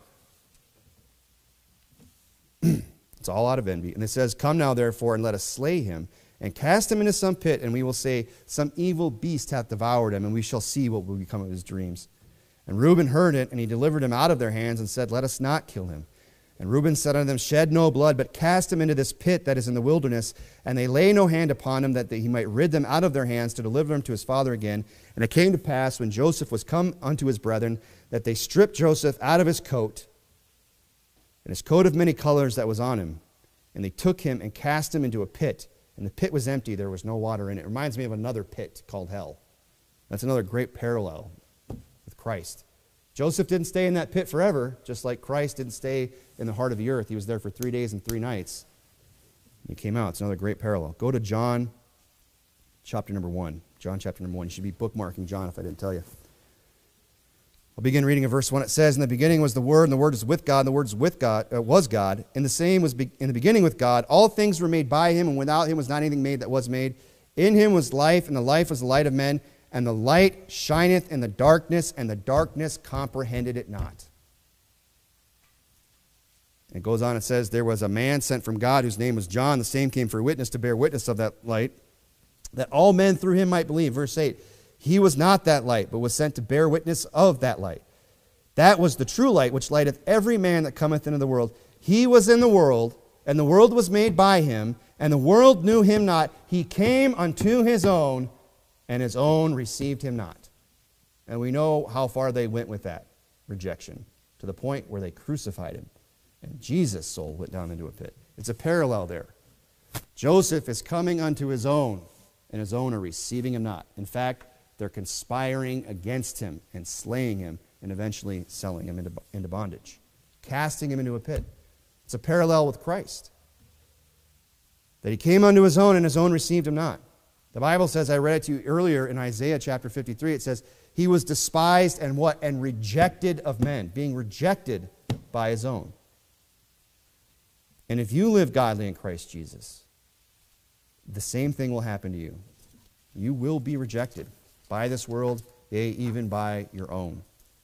Speaker 3: It's all out of envy. And it says, come now, therefore, and let us slay him, and cast him into some pit, and we will say, some evil beast hath devoured him, and we shall see what will become of his dreams. And Reuben heard it, and he delivered him out of their hands, and said, let us not kill him. And Reuben said unto them, shed no blood, but cast him into this pit that is in the wilderness. And they lay no hand upon him, that he might rid them out of their hands, to deliver him to his father again. And it came to pass, when Joseph was come unto his brethren, that they stripped Joseph out of his coat, and his coat of many colors that was on him. And they took him and cast him into a pit. And the pit was empty, there was no water in it. It reminds me of another pit called hell. That's another great parallel with Christ. Joseph didn't stay in that pit forever, just like Christ didn't stay in the heart of the earth. He was there for 3 days and 3 nights. He came out. It's another great parallel. Go to John chapter number 1. John chapter number 1. You should be bookmarking John if I didn't tell you. I'll begin reading in verse 1. It says, in the beginning was the Word, and the Word was with God, and the Word was God, and the same was in the beginning with God. All things were made by him, and without him was not anything made that was made. In him was life, and the life was the light of men. And the light shineth in the darkness, and the darkness comprehended it not. And it goes on, it says, there was a man sent from God whose name was John. The same came for witness, to bear witness of that light, that all men through him might believe. Verse 8, he was not that light, but was sent to bear witness of that light. That was the true light, which lighteth every man that cometh into the world. He was in the world, and the world was made by him, and the world knew him not. He came unto his own, and his own received him not. And we know how far they went with that rejection, to the point where they crucified him. And Jesus' soul went down into a pit. It's a parallel there. Joseph is coming unto his own, and his own are receiving him not. In fact, they're conspiring against him and slaying him and eventually selling him into bondage, casting him into a pit. It's a parallel with Christ. That he came unto his own, and his own received him not. The Bible says, I read it to you earlier in Isaiah chapter 53, it says, he was despised and what? And rejected of men, being rejected by his own. And if you live godly in Christ Jesus, the same thing will happen to you. You will be rejected by this world, yea, even by your own.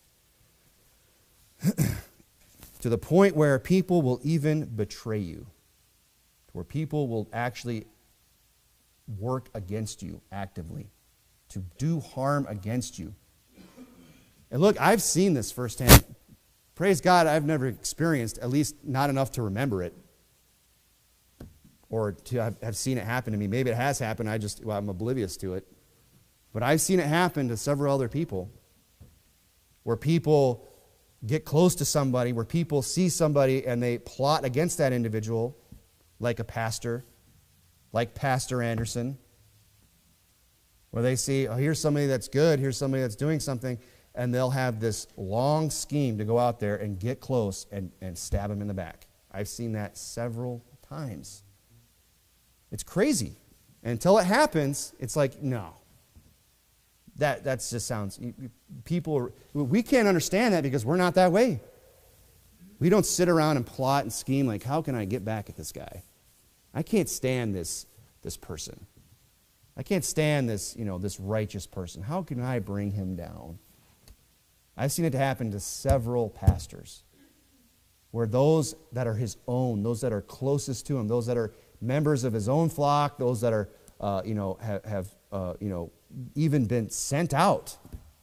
Speaker 3: To the point where people will even betray you. Where people will actually work against you actively, to do harm against you. And look, I've seen this firsthand. Praise God, I've never experienced, at least not enough to remember it, or to have seen it happen to me. Maybe it has happened, I'm oblivious to it. But I've seen it happen to several other people, where people get close to somebody, where people see somebody and they plot against that individual, like a pastor, like Pastor Anderson, where they see, oh, here's somebody that's good, here's somebody that's doing something, and they'll have this long scheme to go out there and get close and stab him in the back. I've seen that several times. It's crazy. And until it happens, it's like, no. That just sounds, we can't understand that because we're not that way. We don't sit around and plot and scheme like, how can I get back at this guy? I can't stand this person. I can't stand this righteous person. How can I bring him down? I've seen it happen to several pastors, where those that are his own, those that are closest to him, those that are members of his own flock, those that are, have even been sent out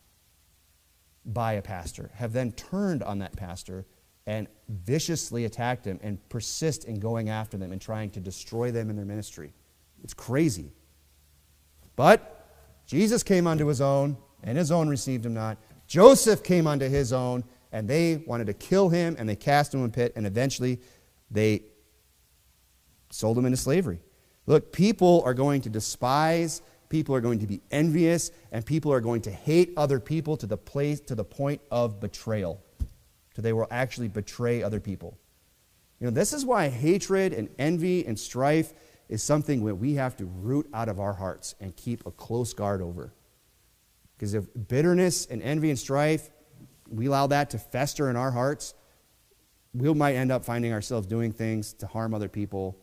Speaker 3: by a pastor, have then turned on that pastor and viciously attacked him and persist in going after them and trying to destroy them in their ministry. It's crazy. But Jesus came unto his own, and his own received him not. Joseph came unto his own, and they wanted to kill him, and they cast him in a pit, and eventually they sold him into slavery. Look, people are going to despise, people are going to be envious, and people are going to hate other people to the point of betrayal. So they will actually betray other people. This is why hatred and envy and strife is something that we have to root out of our hearts and keep a close guard over. Because if bitterness and envy and strife, we allow that to fester in our hearts, we might end up finding ourselves doing things to harm other people,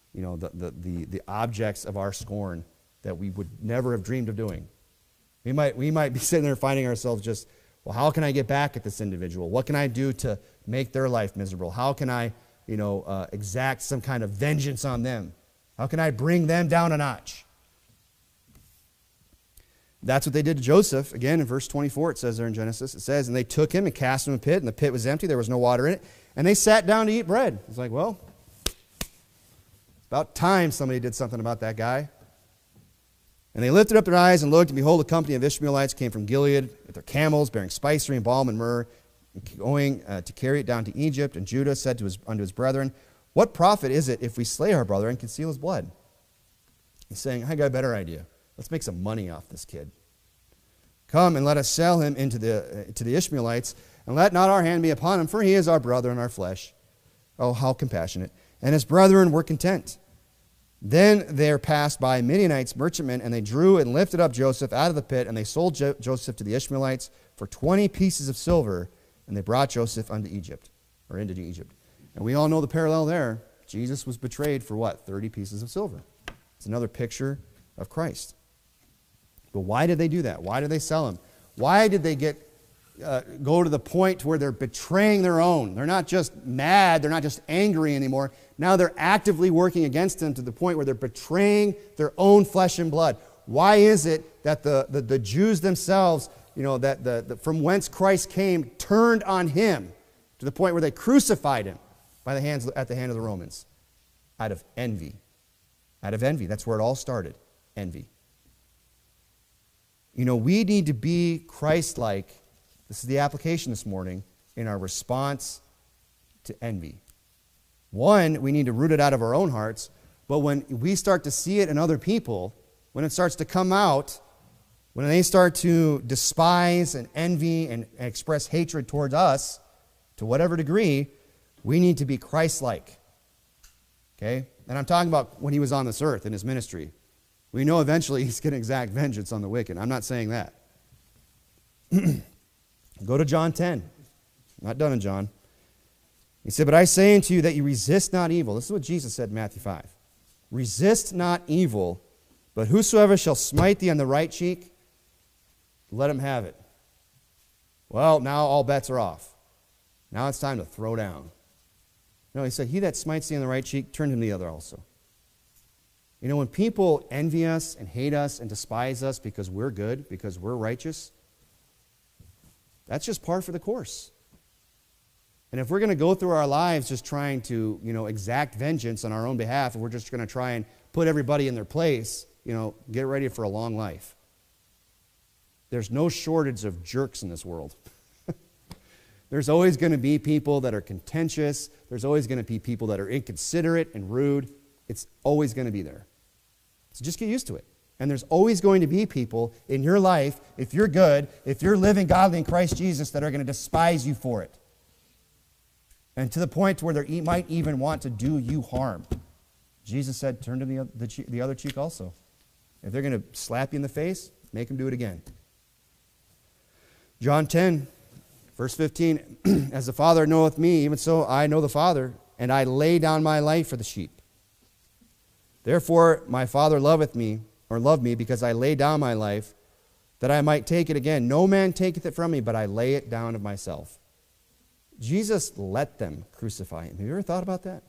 Speaker 3: the objects of our scorn that we would never have dreamed of doing. We might be sitting there finding ourselves just, well, how can I get back at this individual? What can I do to make their life miserable? How can I, exact some kind of vengeance on them? How can I bring them down a notch? That's what they did to Joseph. Again, in verse 24, it says there in Genesis, it says, and they took him and cast him in a pit, and the pit was empty, there was no water in it, and they sat down to eat bread. It's like, well, it's about time somebody did something about that guy. And they lifted up their eyes and looked, and behold, a company of Ishmaelites came from Gilead with their camels, bearing spicery and balm and myrrh, and going to carry it down to Egypt. And Judah said unto his brethren, what profit is it if we slay our brother and conceal his blood? He's saying, I got a better idea. Let's make some money off this kid. Come and let us sell him to the Ishmaelites, and let not our hand be upon him, for he is our brother and our flesh. Oh, how compassionate. And his brethren were content. Then there passed by Midianites, merchantmen, and they drew and lifted up Joseph out of the pit, and they sold Joseph to the Ishmaelites for 20 pieces of silver, and they brought Joseph into Egypt. And we all know the parallel there. Jesus was betrayed for what? 30 pieces of silver. It's another picture of Christ. But why did they do that? Why did they sell him? Why did they go to the point where they're betraying their own? They're not just mad, they're not just angry anymore. Now they're actively working against them to the point where they're betraying their own flesh and blood. Why is it that the Jews themselves, from whence Christ came, turned on him to the point where they crucified him at the hand of the Romans? Out of envy. Out of envy. That's where it all started. Envy. We need to be Christ-like. This is the application this morning in our response to envy. One, we need to root it out of our own hearts, but when we start to see it in other people, when it starts to come out, when they start to despise and envy and express hatred towards us, to whatever degree, we need to be Christ-like. Okay? And I'm talking about when he was on this earth in his ministry. We know eventually he's going to exact vengeance on the wicked. I'm not saying that. Go to John 10. I'm not done in John. He said, but I say unto you that you resist not evil. This is what Jesus said in Matthew 5. Resist not evil, but whosoever shall smite thee on the right cheek, let him have it. Well, now all bets are off. Now it's time to throw down. No, he said, he that smites thee on the right cheek, turn him the other also. When people envy us and hate us and despise us because we're good, because we're righteous, that's just par for the course. And if we're going to go through our lives just trying to, exact vengeance on our own behalf, and we're just going to try and put everybody in their place, get ready for a long life. There's no shortage of jerks in this world. There's always going to be people that are contentious. There's always going to be people that are inconsiderate and rude. It's always going to be there. So just get used to it. And there's always going to be people in your life, if you're good, if you're living godly in Christ Jesus, that are going to despise you for it. And to the point where they might even want to do you harm. Jesus said, turn to the other cheek also. If they're going to slap you in the face, make them do it again. John 10, verse 15, as the Father knoweth me, even so I know the Father, and I lay down my life for the sheep. Therefore my Father loveth me, or loved me, because I lay down my life, that I might take it again. No man taketh it from me, but I lay it down of myself. Jesus let them crucify him. Have you ever thought about that?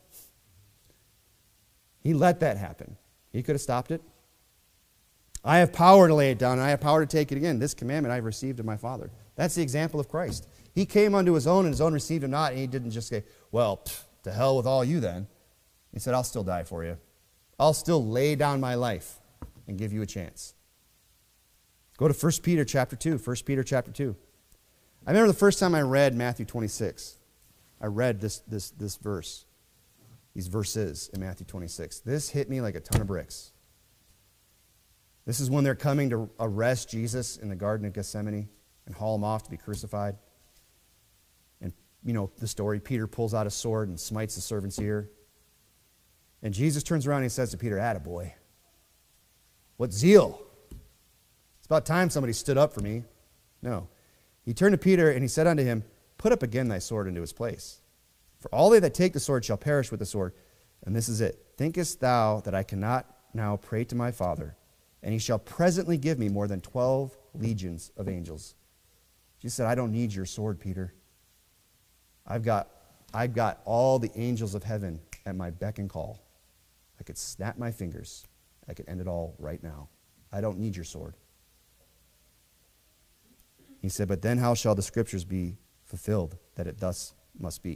Speaker 3: He let that happen. He could have stopped it. I have power to lay it down, and I have power to take it again. This commandment I have received of my Father. That's the example of Christ. He came unto his own, and his own received him not, and he didn't just say, well, to hell with all you then. He said, I'll still die for you. I'll still lay down my life and give you a chance. Go to 1 Peter chapter 2. 1 Peter chapter 2. I remember the first time I read Matthew 26. I read this verse, these verses in Matthew 26. This hit me like a ton of bricks. This is when they're coming to arrest Jesus in the Garden of Gethsemane and haul him off to be crucified. And, the story, Peter pulls out a sword and smites the servant's ear. And Jesus turns around and he says to Peter, attaboy. What zeal! It's about time somebody stood up for me. No. He turned to Peter and he said unto him, put up again thy sword into his place. For all they that take the sword shall perish with the sword. And this is it. Thinkest thou that I cannot now pray to my Father, and he shall presently give me more than 12 legions of angels? Jesus said, I don't need your sword, Peter. I've got all the angels of heaven at my beck and call. I could snap my fingers. I could end it all right now. I don't need your sword. He said, but then how shall the scriptures be fulfilled, that it thus must be?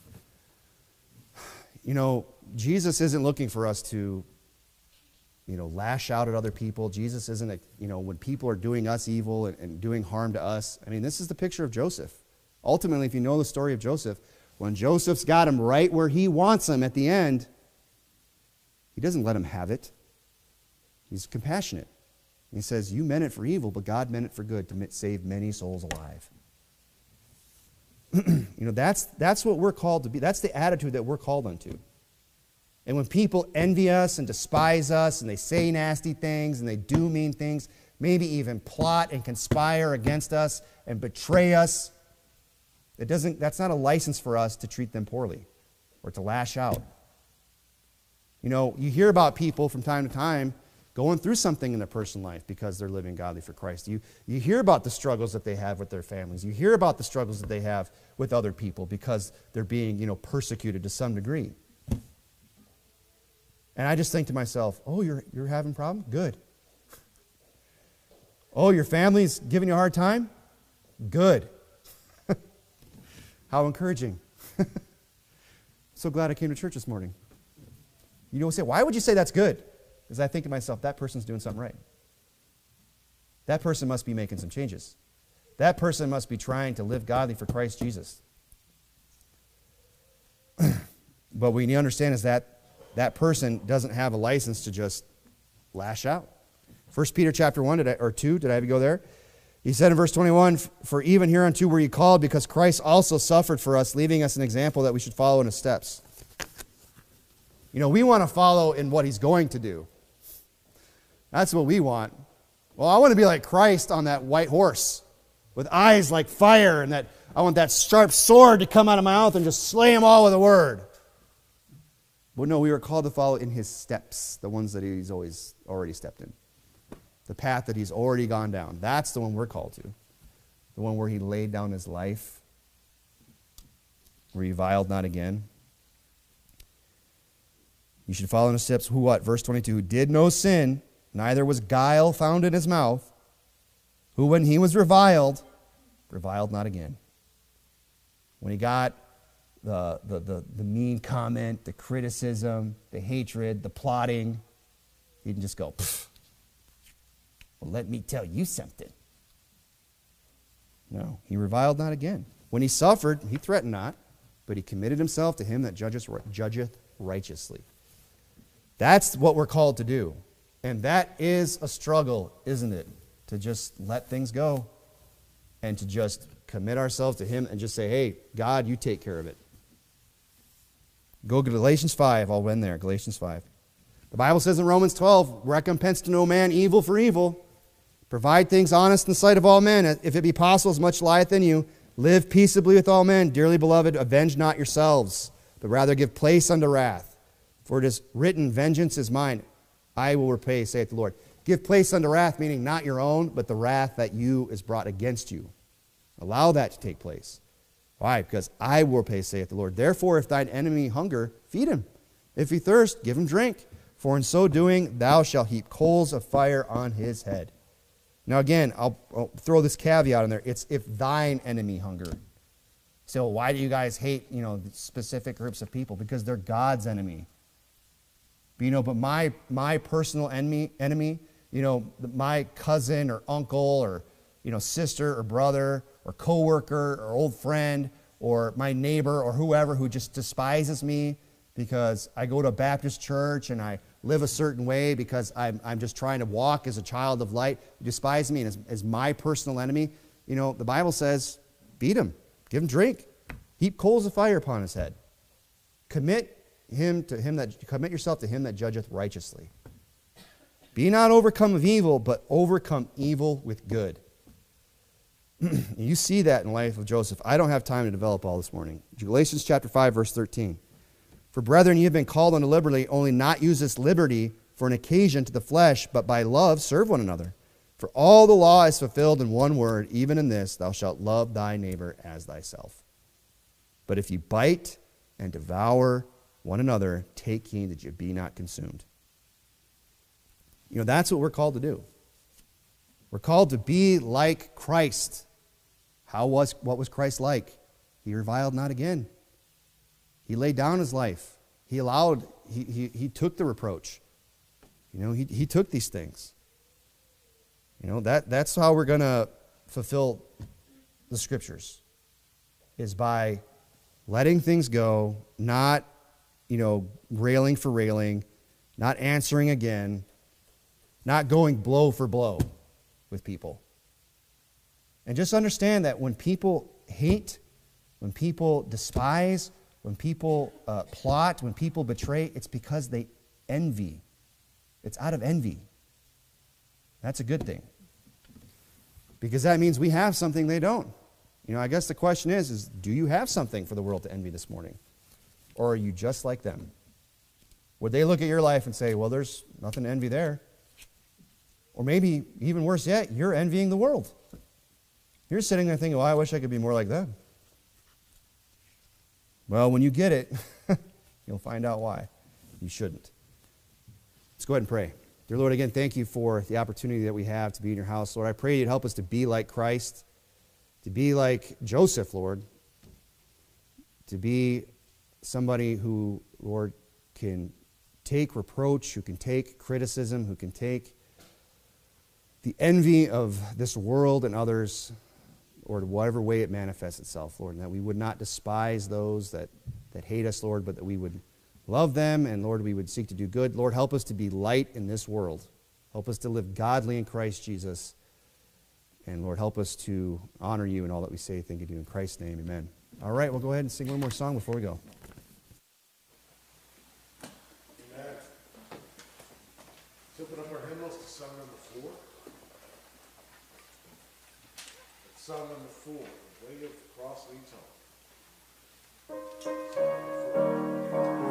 Speaker 3: Jesus isn't looking for us to, lash out at other people. Jesus isn't, when people are doing us evil and doing harm to us. I mean, this is the picture of Joseph. Ultimately, if you know the story of Joseph, when Joseph's got him right where he wants him at the end, he doesn't let him have it. He's compassionate. He says, you meant it for evil, but God meant it for good, to save many souls alive. That's what we're called to be. That's the attitude that we're called unto. And when people envy us and despise us, and they say nasty things, and they do mean things, maybe even plot and conspire against us and betray us, that's not a license for us to treat them poorly or to lash out. You hear about people from time to time going through something in their personal life because they're living godly for Christ. You hear about the struggles that they have with their families. You hear about the struggles that they have with other people because they're being, persecuted to some degree. And I just think to myself, oh, you're having a problem? Good. Oh, your family's giving you a hard time? Good. How encouraging. So glad I came to church this morning. You don't say, why would you say that's good? Because I think to myself, that person's doing something right. That person must be making some changes. That person must be trying to live godly for Christ Jesus. But what we need to understand is that person doesn't have a license to just lash out. 1 Peter chapter 1, or 2, did I have you go there? He said in verse 21, for even hereunto were ye called, because Christ also suffered for us, leaving us an example that we should follow in his steps. We want to follow in what he's going to do. That's what we want. Well, I want to be like Christ on that white horse with eyes like fire, and I want that sharp sword to come out of my mouth and just slay them all with a word. But no, we are called to follow in his steps, the ones that he's always already stepped in. The path that he's already gone down. That's the one we're called to. The one where he laid down his life, reviled not again. You should follow in his steps, who what? Verse 22, who did no sin, neither was guile found in his mouth, who when he was reviled not again. When he got the mean comment, the criticism, the hatred, the plotting. He didn't just go, "Pfft, well, let me tell you something." No, he reviled not again. When he suffered, he threatened not, but he committed himself to him that judgeth righteously. That's what we're called to do. And that is a struggle, isn't it? To just let things go and to just commit ourselves to him and just say, hey, God, you take care of it. Go to Galatians 5. I'll end there. Galatians 5. The Bible says in Romans 12, recompense to no man evil for evil. Provide things honest in the sight of all men. If it be possible, as much lieth in you. Live peaceably with all men. Dearly beloved, avenge not yourselves, but rather give place unto wrath. For it is written, vengeance is mine. I will repay, saith the Lord. Give place unto wrath, meaning not your own, but the wrath that you is brought against you. Allow that to take place. Why? Because I will repay, saith the Lord. Therefore, if thine enemy hunger, feed him. If he thirst, give him drink. For in so doing, thou shalt heap coals of fire on his head. Now again, I'll throw this caveat in there. It's if thine enemy hunger. So why do you guys hate, specific groups of people? Because they're God's enemy. But my personal enemy, my cousin or uncle or, sister or brother or coworker or old friend or my neighbor or whoever who just despises me because I go to a Baptist church and I live a certain way because I'm just trying to walk as a child of light, despise me and as my personal enemy, the Bible says, beat him, give him drink, heap coals of fire upon his head. Commit yourself to him that judgeth righteously. Be not overcome of evil, but overcome evil with good. You see that in the life of Joseph. I don't have time to develop all this morning. Galatians chapter 5, verse 13. For brethren, ye have been called unto liberty, only not use this liberty for an occasion to the flesh, but by love serve one another. For all the law is fulfilled in one word, even in this, thou shalt love thy neighbor as thyself. But if you bite and devour one another, take heed that you be not consumed. That's what we're called to do. We're called to be like Christ. What was Christ like? He reviled not again. He laid down his life. He took the reproach. He took these things. That's how we're going to fulfill the Scriptures, is by letting things go, not, railing for railing, not answering again, not going blow for blow with people. And just understand that when people hate, when people despise, when people plot, when people betray, it's because they envy. It's out of envy. That's a good thing. Because that means we have something they don't. I guess the question is do you have something for the world to envy this morning? Or are you just like them? Would they look at your life and say, well, there's nothing to envy there? Or maybe, even worse yet, you're envying the world. You're sitting there thinking, well, I wish I could be more like them. Well, when you get it, you'll find out why you shouldn't. Let's go ahead and pray. Dear Lord, again, thank you for the opportunity that we have to be in your house. Lord, I pray you'd help us to be like Christ, to be like Joseph, Lord, to be somebody who, Lord, can take reproach, who can take criticism, who can take the envy of this world and others, or whatever way it manifests itself, Lord, and that we would not despise those that hate us, Lord, but that we would love them, and Lord, we would seek to do good. Lord, help us to be light in this world. Help us to live godly in Christ Jesus. And Lord, help us to honor you in all that we say, think, and do. In Christ's name, amen. All right, we'll go ahead and sing one more song before we go.
Speaker 2: Amen. Let's open up our hymnals to song number 4. It's song number 4, The Way of the Cross Leads Home. Song number 4.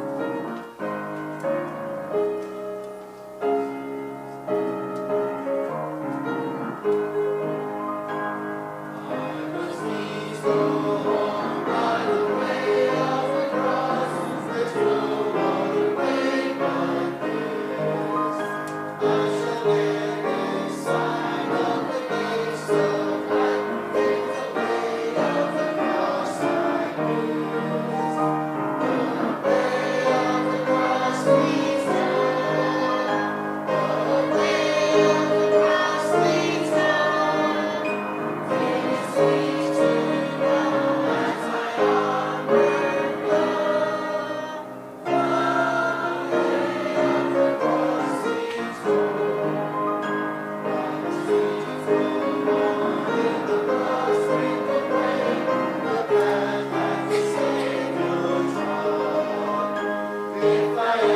Speaker 4: fire.